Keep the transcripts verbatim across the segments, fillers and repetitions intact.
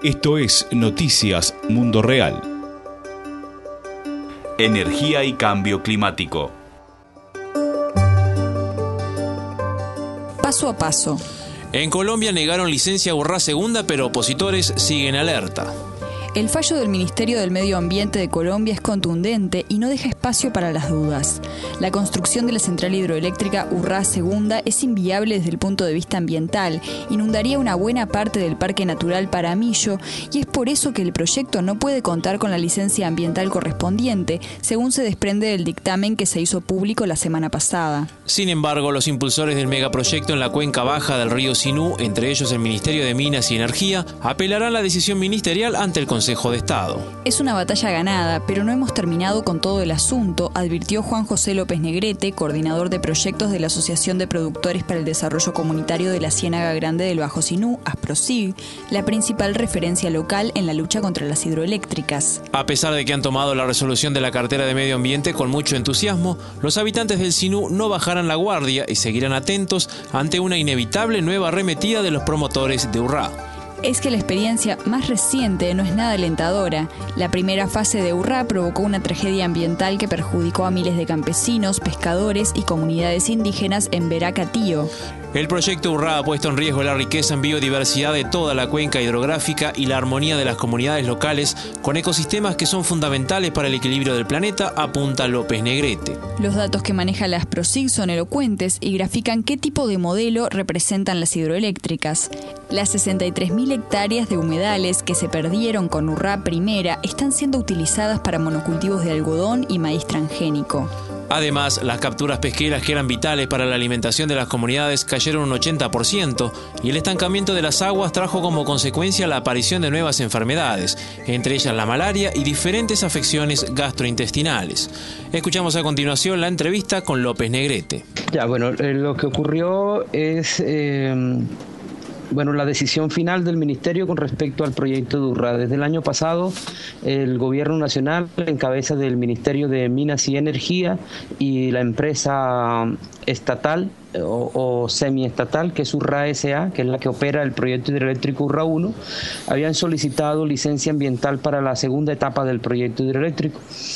Esto es Noticias Mundo Real. Energía y cambio climático. Paso a paso. En Colombia negaron licencia a Urrá segunda, pero opositores siguen alerta. El fallo del Ministerio del Medio Ambiente de Colombia es contundente y no deja espacio para las dudas. La construcción de la central hidroeléctrica Urrá segunda es inviable desde el punto de vista ambiental, inundaría una buena parte del Parque Natural Paramillo y es por eso que el proyecto no puede contar con la licencia ambiental correspondiente, según se desprende del dictamen que se hizo público la semana pasada. Sin embargo, los impulsores del megaproyecto en la cuenca baja del río Sinú, entre ellos el Ministerio de Minas y Energía, apelarán la decisión ministerial ante el Consejo Consejo de Estado. Es una batalla ganada, pero no hemos terminado con todo el asunto, advirtió Juan José López Negrete, coordinador de proyectos de la Asociación de Productores para el Desarrollo Comunitario de la Ciénaga Grande del Bajo Sinú, ASPROSIG, la principal referencia local en la lucha contra las hidroeléctricas. A pesar de que han tomado la resolución de la cartera de Medio Ambiente con mucho entusiasmo, los habitantes del Sinú no bajarán la guardia y seguirán atentos ante una inevitable nueva arremetida de los promotores de Urrá. Es que la experiencia más reciente no es nada alentadora. La primera fase de Urrá provocó una tragedia ambiental que perjudicó a miles de campesinos, pescadores y comunidades indígenas en Veracatío. El proyecto Urrá ha puesto en riesgo la riqueza en biodiversidad de toda la cuenca hidrográfica y la armonía de las comunidades locales con ecosistemas que son fundamentales para el equilibrio del planeta, apunta López Negrete. Los datos que maneja la ASPROSIG son elocuentes y grafican qué tipo de modelo representan las hidroeléctricas. Las sesenta y tres mil hectáreas de humedales que se perdieron con Urrá primera están siendo utilizadas para monocultivos de algodón y maíz transgénico. Además, las capturas pesqueras que eran vitales para la alimentación de las comunidades cayeron un ochenta por ciento y el estancamiento de las aguas trajo como consecuencia la aparición de nuevas enfermedades, entre ellas la malaria y diferentes afecciones gastrointestinales. Escuchamos a continuación la entrevista con López Negrete. Ya, bueno, eh, lo que ocurrió es... Eh... Bueno, la decisión final del Ministerio con respecto al proyecto de Urrá. Desde el año pasado, el Gobierno Nacional, en cabeza del Ministerio de Minas y Energía y la empresa estatal o, o semiestatal, que es Urrá S A, que es la que opera el proyecto hidroeléctrico Urrá uno, habían solicitado licencia ambiental para la segunda etapa del proyecto hidroeléctrico.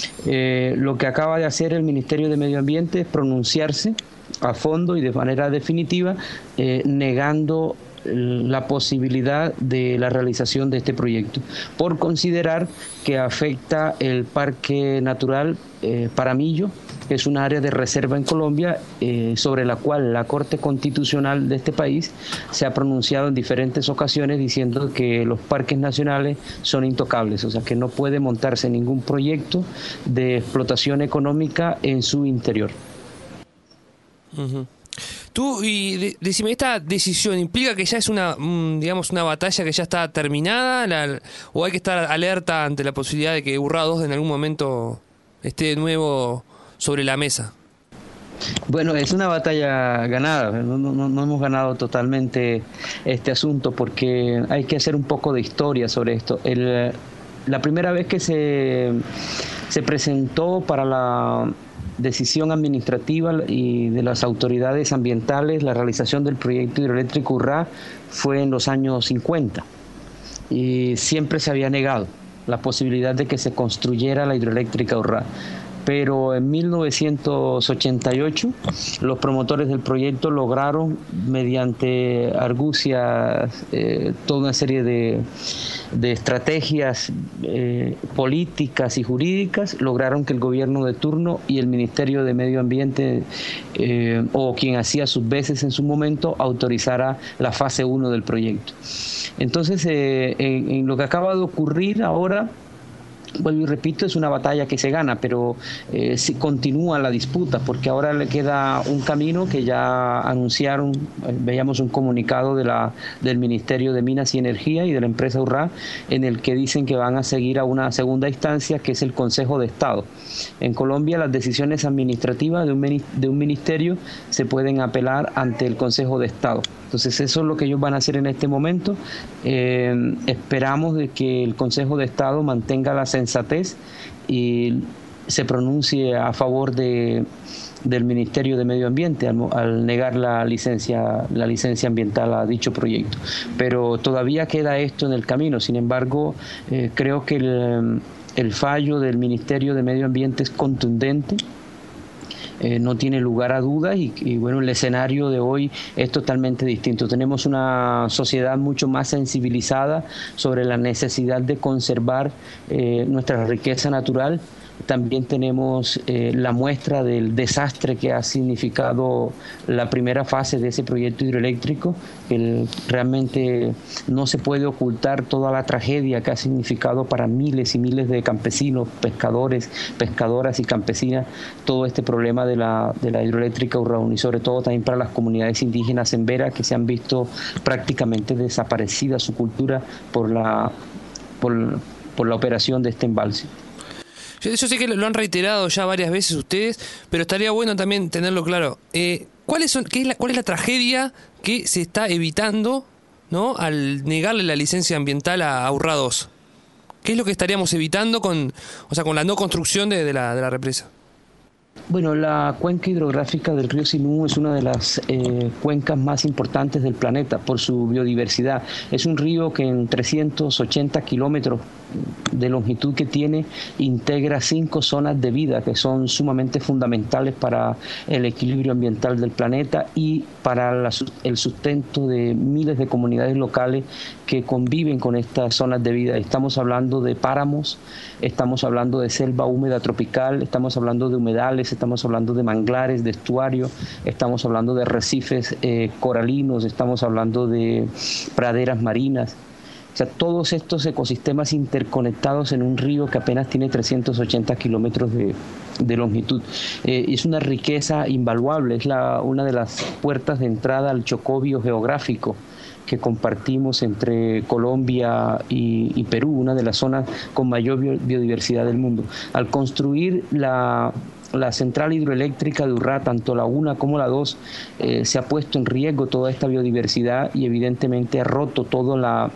Eh, lo que acaba de hacer el Ministerio de Medio Ambiente es pronunciarse a fondo y de manera definitiva, eh, negando la posibilidad de la realización de este proyecto, por considerar que afecta el Parque Natural eh, Paramillo, que es un área de reserva en Colombia, eh, sobre la cual la Corte Constitucional de este país se ha pronunciado en diferentes ocasiones diciendo que los parques nacionales son intocables, o sea que no puede montarse ningún proyecto de explotación económica en su interior. Uh-huh. Tú, y de, decime, ¿esta decisión implica que ya es una, digamos, una batalla que ya está terminada? La, ¿O hay que estar alerta ante la posibilidad de que Urrá dos en algún momento esté de nuevo sobre la mesa? Bueno, es una batalla ganada, no, no, no hemos ganado totalmente este asunto porque hay que hacer un poco de historia sobre esto. El, la primera vez que se, se presentó para la decisión administrativa y de las autoridades ambientales la realización del proyecto hidroeléctrico Urrá fue en los años cincuenta y siempre se había negado la posibilidad de que se construyera la hidroeléctrica Urrá. Pero en mil novecientos ochenta y ocho los promotores del proyecto lograron, mediante argucias, eh, toda una serie de, de estrategias eh, políticas y jurídicas, lograron que el gobierno de turno y el Ministerio de Medio Ambiente, eh, o quien hacía sus veces en su momento, autorizara la fase uno del proyecto. Entonces, eh, en, en lo que acaba de ocurrir ahora, vuelvo y repito, es una batalla que se gana, pero eh, si continúa la disputa, porque ahora le queda un camino que ya anunciaron, eh, veíamos un comunicado de la, del Ministerio de Minas y Energía y de la empresa Urrá, en el que dicen que van a seguir a una segunda instancia, que es el Consejo de Estado. En Colombia las decisiones administrativas de un, de un ministerio se pueden apelar ante el Consejo de Estado. Entonces eso es lo que ellos van a hacer en este momento. Eh, esperamos de que el Consejo de Estado mantenga la sensatez y se pronuncie a favor de, del Ministerio de Medio Ambiente al, al negar la licencia, la licencia ambiental a dicho proyecto. Pero todavía queda esto en el camino. Sin embargo, eh, creo que el, el fallo del Ministerio de Medio Ambiente es contundente. Eh, no tiene lugar a dudas y, y bueno, el escenario de hoy es totalmente distinto. Tenemos una sociedad mucho más sensibilizada sobre la necesidad de conservar eh, nuestra riqueza natural. También tenemos eh, la muestra del desastre que ha significado la primera fase de ese proyecto hidroeléctrico. El, realmente no se puede ocultar toda la tragedia que ha significado para miles y miles de campesinos, pescadores, pescadoras y campesinas todo este problema de la, de la hidroeléctrica Urraún, y sobre todo también para las comunidades indígenas en Vera, que se han visto prácticamente desaparecida su cultura por la, por, por la operación de este embalse. Yo, yo sé que lo han reiterado ya varias veces ustedes, pero estaría bueno también tenerlo claro. Eh, ¿cuáles son, qué es la, ¿Cuál es la tragedia que se está evitando, ¿no?, al negarle la licencia ambiental a, a Urra dos? ¿Qué es lo que estaríamos evitando con, o sea, con la no construcción de, de, la, de la represa? Bueno, la cuenca hidrográfica del río Sinú es una de las eh, cuencas más importantes del planeta por su biodiversidad. Es un río que en trescientos ochenta kilómetros de longitud que tiene integra cinco zonas de vida que son sumamente fundamentales para el equilibrio ambiental del planeta y para la, el sustento de miles de comunidades locales que conviven con estas zonas de vida. Estamos hablando de páramos, estamos hablando de selva húmeda tropical, estamos hablando de humedales, estamos hablando de manglares, de estuarios, estamos hablando de arrecifes eh, coralinos, estamos hablando de praderas marinas. O sea, todos estos ecosistemas interconectados en un río que apenas tiene trescientos ochenta kilómetros de, de longitud. Eh, es una riqueza invaluable, es la, una de las puertas de entrada al Chocó biogeográfico que compartimos entre Colombia y, y Perú, una de las zonas con mayor biodiversidad del mundo. Al construir la... la central hidroeléctrica de Urrá, tanto la una como la dos, eh, se ha puesto en riesgo toda esta biodiversidad y evidentemente ha roto toda la,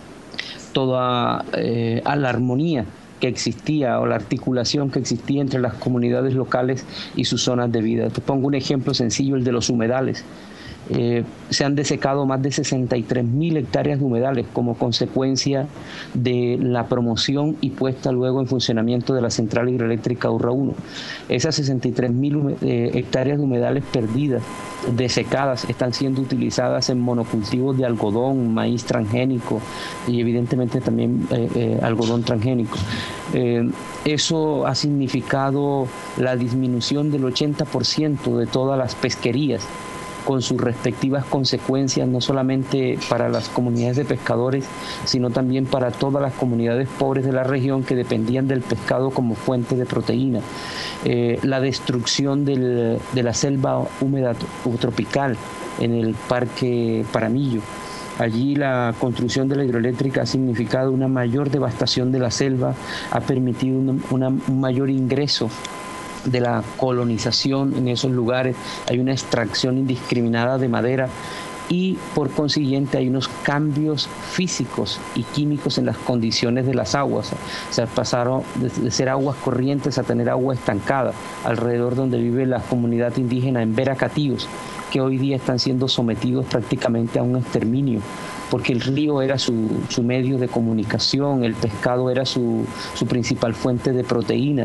toda eh, a la armonía que existía o la articulación que existía entre las comunidades locales y sus zonas de vida. Te pongo un ejemplo sencillo, el de los humedales. Eh, se han desecado más de sesenta y tres mil hectáreas de humedales como consecuencia de la promoción y puesta luego en funcionamiento de la central hidroeléctrica Urra uno. Esas sesenta y tres mil eh, hectáreas de humedales perdidas, desecadas, están siendo utilizadas en monocultivos de algodón, maíz transgénico y evidentemente también eh, eh, algodón transgénico. Eh, eso ha significado la disminución del ochenta por ciento de todas las pesquerías, con sus respectivas consecuencias, no solamente para las comunidades de pescadores, sino también para todas las comunidades pobres de la región que dependían del pescado como fuente de proteína. Eh, la destrucción del, de la selva húmeda tropical en el Parque Paramillo. Allí la construcción de la hidroeléctrica ha significado una mayor devastación de la selva, ha permitido una, una, un mayor ingreso de la colonización en esos lugares, hay una extracción indiscriminada de madera y por consiguiente hay unos cambios físicos y químicos en las condiciones de las aguas. O sea, pasaron de ser aguas corrientes a tener agua estancada alrededor donde vive la comunidad indígena en Vera Catíos, que hoy día están siendo sometidos prácticamente a un exterminio, porque el río era su, su medio de comunicación, el pescado era su, su principal fuente de proteína.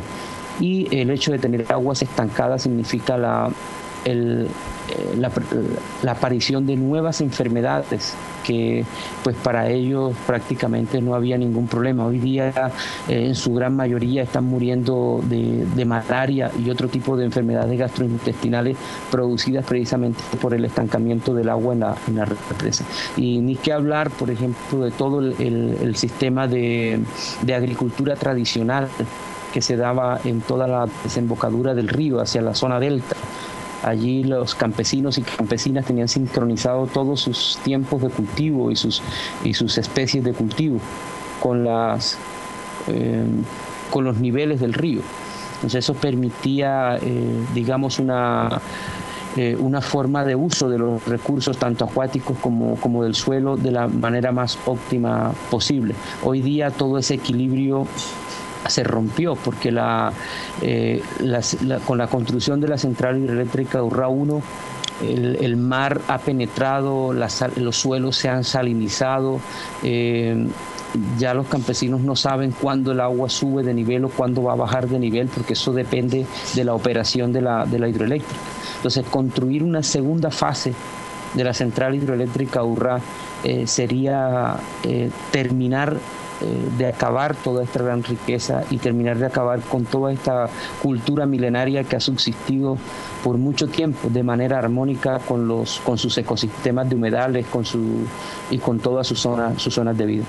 Y el hecho de tener aguas estancadas significa la, el, la, la aparición de nuevas enfermedades que pues para ellos prácticamente no había ningún problema. Hoy día eh, en su gran mayoría están muriendo de, de malaria y otro tipo de enfermedades gastrointestinales producidas precisamente por el estancamiento del agua en la, en la represa. Y ni qué hablar, por ejemplo, de todo el, el, el sistema de, de agricultura tradicional que se daba en toda la desembocadura del río hacia la zona delta. Allí los campesinos y campesinas tenían sincronizado todos sus tiempos de cultivo y sus, y sus especies de cultivo con, las, eh, con los niveles del río. Entonces eso permitía, eh, digamos, una, eh, una forma de uso de los recursos tanto acuáticos como, como del suelo de la manera más óptima posible. Hoy día todo ese equilibrio se rompió porque la, eh, la, la, con la construcción de la central hidroeléctrica Urrá uno, el, el mar ha penetrado, la, los suelos se han salinizado, eh, ya los campesinos no saben cuándo el agua sube de nivel o cuándo va a bajar de nivel, porque eso depende de la operación de la, de la hidroeléctrica. Entonces, construir una segunda fase de la central hidroeléctrica Urrá eh, sería eh, terminar eh, de acabar toda esta gran riqueza y terminar de acabar con toda esta cultura milenaria que ha subsistido por mucho tiempo de manera armónica con los con sus ecosistemas de humedales, con su y con todas sus zonas sus zonas de vida.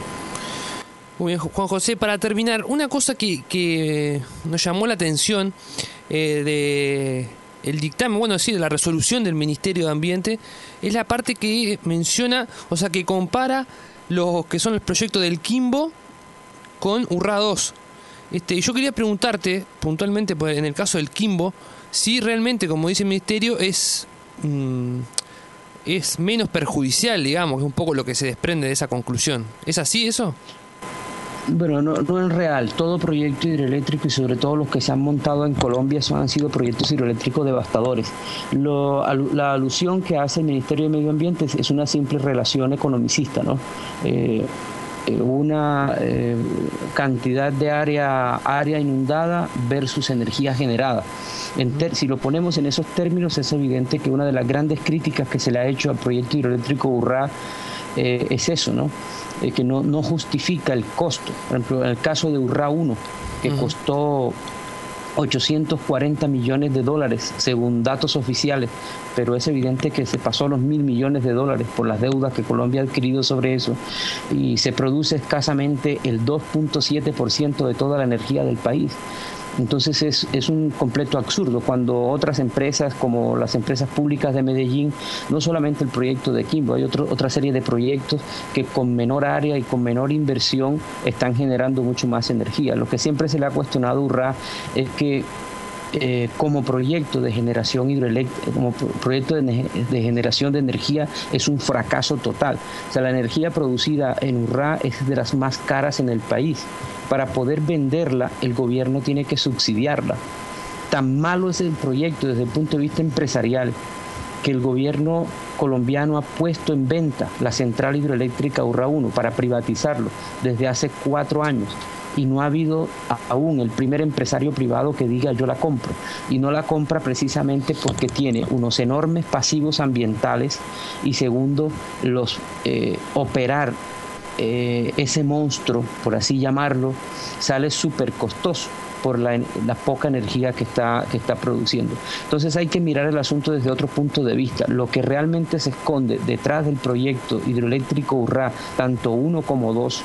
Muy bien, Juan José, para terminar, una cosa que, que nos llamó la atención eh, de el dictamen, bueno, sí, de la resolución del Ministerio de Ambiente, es la parte que menciona, o sea, que compara los que son los proyectos del Quimbo con Urrá dos. Este, yo quería preguntarte, puntualmente, en el caso del Quimbo, si realmente, como dice el Ministerio, es... Mmm, es menos perjudicial, digamos, que es un poco lo que se desprende de esa conclusión. ¿Es así eso? Bueno, no, no es real. Todo proyecto hidroeléctrico y sobre todo los que se han montado en Colombia son, han sido proyectos hidroeléctricos devastadores. Lo, la alusión que hace el Ministerio de Medio Ambiente es, es una simple relación economicista, ¿no? Eh, una eh, cantidad de área, área inundada versus energía generada. En ter, si lo ponemos en esos términos, es evidente que una de las grandes críticas que se le ha hecho al proyecto hidroeléctrico Urrá eh, es eso, ¿no? Eh, que no, no justifica el costo. Por ejemplo, en el caso de Urrá uno, que uh-huh. costó ochocientos cuarenta millones de dólares, según datos oficiales, pero es evidente que se pasó los mil millones de dólares por las deudas que Colombia ha adquirido sobre eso, y se produce escasamente el dos punto siete por ciento de toda la energía del país. Entonces es, es un completo absurdo cuando otras empresas, como las empresas públicas de Medellín, no solamente el proyecto de Quimbo, hay otro, otra serie de proyectos que con menor área y con menor inversión están generando mucho más energía. Lo que siempre se le ha cuestionado a Urrá es que Eh, como proyecto de generación hidroeléctrica, como pro- proyecto de, de generación de energía, es un fracaso total. O sea, la energía producida en Urrá es de las más caras en el país. Para poder venderla, el gobierno tiene que subsidiarla. Tan malo es el proyecto desde el punto de vista empresarial que el gobierno colombiano ha puesto en venta la central hidroeléctrica Urrá uno para privatizarlo desde hace cuatro años. Y no ha habido aún el primer empresario privado que diga yo la compro. Y no la compra precisamente porque tiene unos enormes pasivos ambientales y segundo, los eh, operar eh, ese monstruo, por así llamarlo, sale súper costoso por la, la poca energía que está, que está produciendo. Entonces hay que mirar el asunto desde otro punto de vista. Lo que realmente se esconde detrás del proyecto hidroeléctrico Urrá, tanto uno como dos,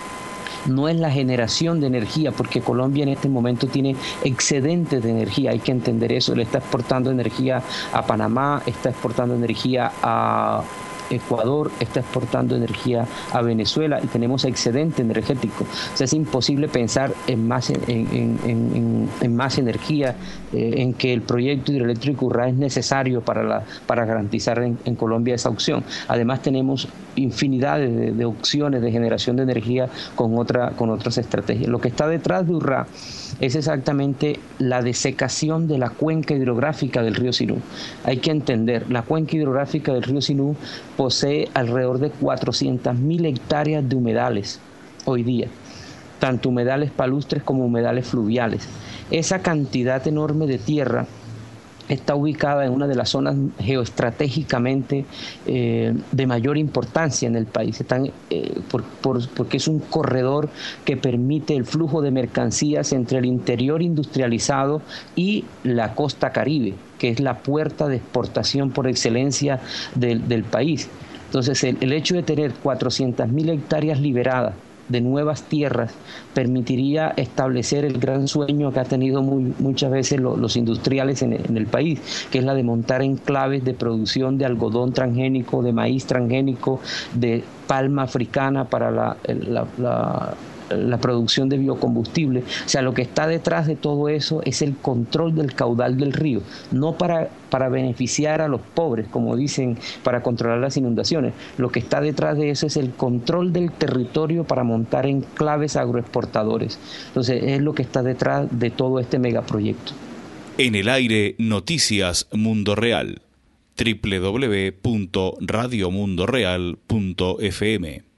no es la generación de energía, porque Colombia en este momento tiene excedentes de energía, hay que entender eso. Le está exportando energía a Panamá, está exportando energía a Ecuador, está exportando energía a Venezuela y tenemos excedente energético. O sea, es imposible pensar en más, en, en, en, en más energía, eh, en que el proyecto hidroeléctrico Urrá es necesario para, la, para garantizar en, en Colombia esa opción. Además tenemos infinidad de, de opciones de generación de energía con, otra, con otras estrategias. Lo que está detrás de Urrá es exactamente la desecación de la cuenca hidrográfica del río Sinú. Hay que entender, la cuenca hidrográfica del río Sinú posee alrededor de cuatrocientas mil hectáreas de humedales hoy día, tanto humedales palustres como humedales fluviales. Esa cantidad enorme de tierra está ubicada en una de las zonas geoestratégicamente eh, de mayor importancia en el país, Están, eh, por, por, porque es un corredor que permite el flujo de mercancías entre el interior industrializado y la costa caribe, que es la puerta de exportación por excelencia del, del país. Entonces, el, el hecho de tener cuatrocientas mil hectáreas liberadas de nuevas tierras permitiría establecer el gran sueño que ha tenido muy, muchas veces lo, los industriales en, en el país, que es la de montar enclaves de producción de algodón transgénico, de maíz transgénico, de palma africana para la, la, la la producción de biocombustible. O sea, lo que está detrás de todo eso es el control del caudal del río, no para, para beneficiar a los pobres, como dicen, para controlar las inundaciones. Lo que está detrás de eso es el control del territorio para montar enclaves agroexportadores. Entonces, es lo que está detrás de todo este megaproyecto. En el aire, Noticias Mundo Real. doble u doble u doble u punto radio mundo real punto f m